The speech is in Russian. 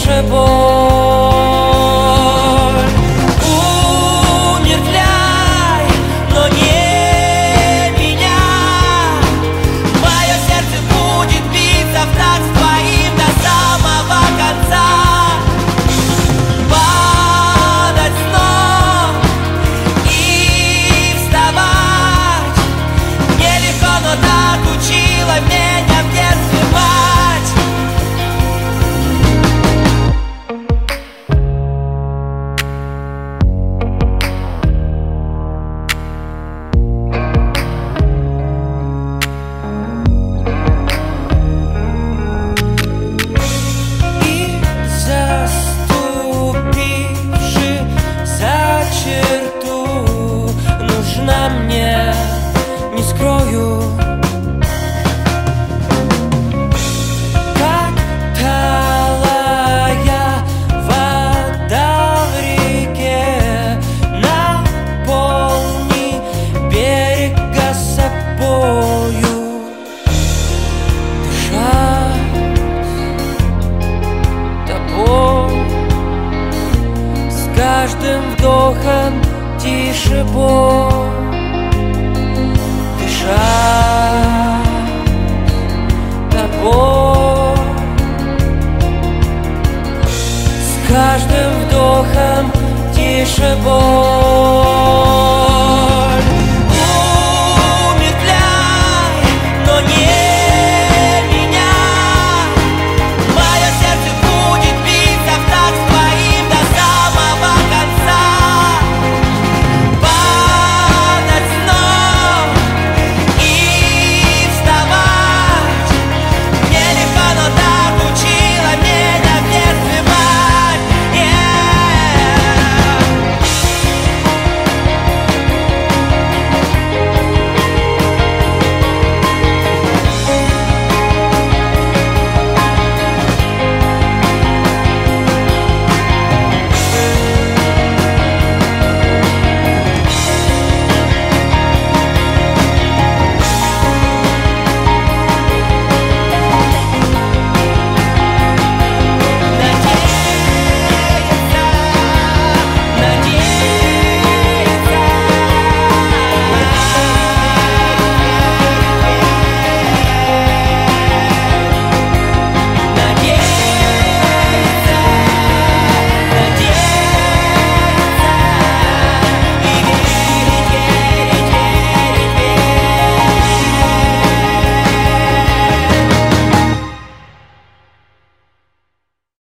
тише боль. Умертвляй, но не меня. Мое сердце будет биться в такт с твоим до самого конца. Падать снова и вставать нелегко, но так учила меня в детстве мать. И заступивши за черту, нужна мне, не скрою, как талая вода в реке. Наполни берега собою. Дышать тобой с каждым вдохом тише боль. Дышать тобой с каждым вдохом тише боль.